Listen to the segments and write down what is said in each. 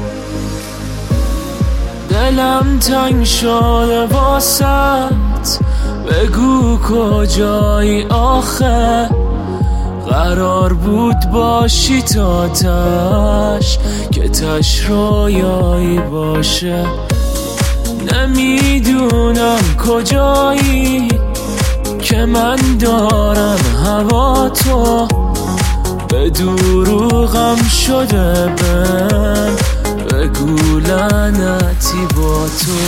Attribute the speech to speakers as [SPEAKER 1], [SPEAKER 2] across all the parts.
[SPEAKER 1] دلم تنگ شده واسط، بگو کجایی آخه؟ قرار بود باشی تا تش، که تش رویایی باشه. نمیدونم کجایی که من دارم هوا تو، به دروغم شده بهم، بگو لعنتی با تو.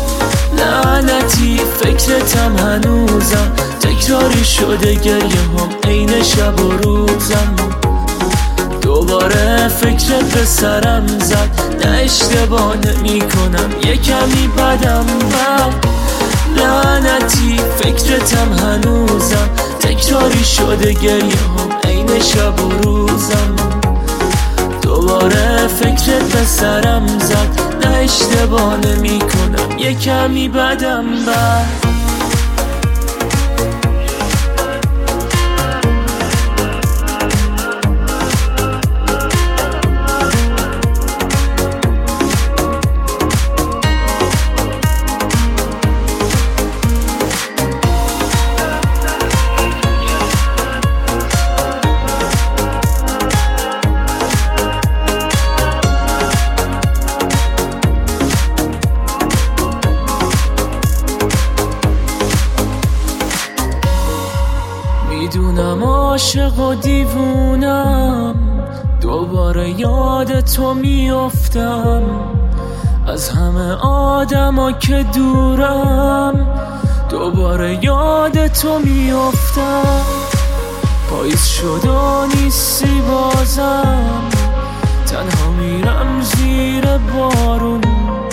[SPEAKER 1] لعنتی فکرتم هنوزم، تکراری شده گریه هم عین شب و روزم. دوباره فکرت به سرم زد، نه اشتباه نمی کنم، یه کمی بدم بد. لعنتی فکرتم هنوزم، تکراری شده گریه هم عین شب و روزم. دوباره فکرت به سرم زد، نه اشتباه نمی کنم، یه کمی بدم بد. میدونم عاشق و دیوونم، دوباره یاد تو میافتم. از همه آدما که دورم، دوباره یاد تو میافتم. پاییز شد و نیستی بازم، تنها میرم زیر بارون،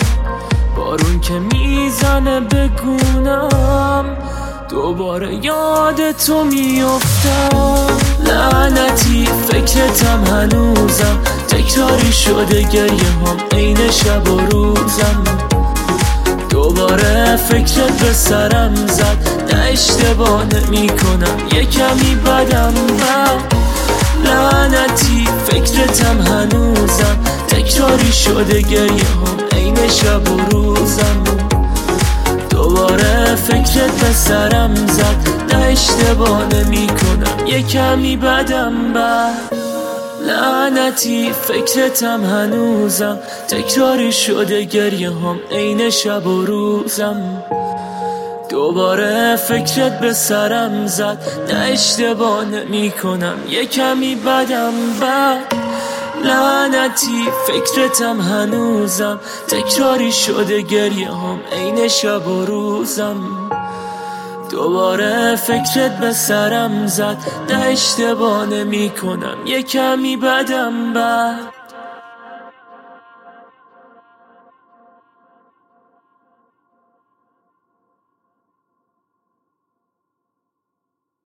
[SPEAKER 1] بارون که میزنه بگونم. دوباره یاد تو میافتم. لعنتی فکرتم هنوزم، تکراری شده گریه هم عین شب و روزم. دوباره فکرت به سرم زد، نه اشتباه نمی کنم، یه کمی بدم بد. لعنتی فکرتم هنوزم، تکراری شده گریه هم عین شب و روزم. دوباره فکرت به سرم زد، نه اشتباه نمی کنم، یه کمی بدم بد. لعنتی فکرتم هنوزم، تکراری شده گریه هم عین شب و روزم. دوباره فکرت به سرم زد، نه اشتباه نمی کنم، یه کمی بدم بد. لعنتی فکرتم هنوزم، تکراری شده گریه هم عین شب و روزم. دوباره فکرت به سرم زد، نه اشتباه نمی کنم، یه کمی بدم بد.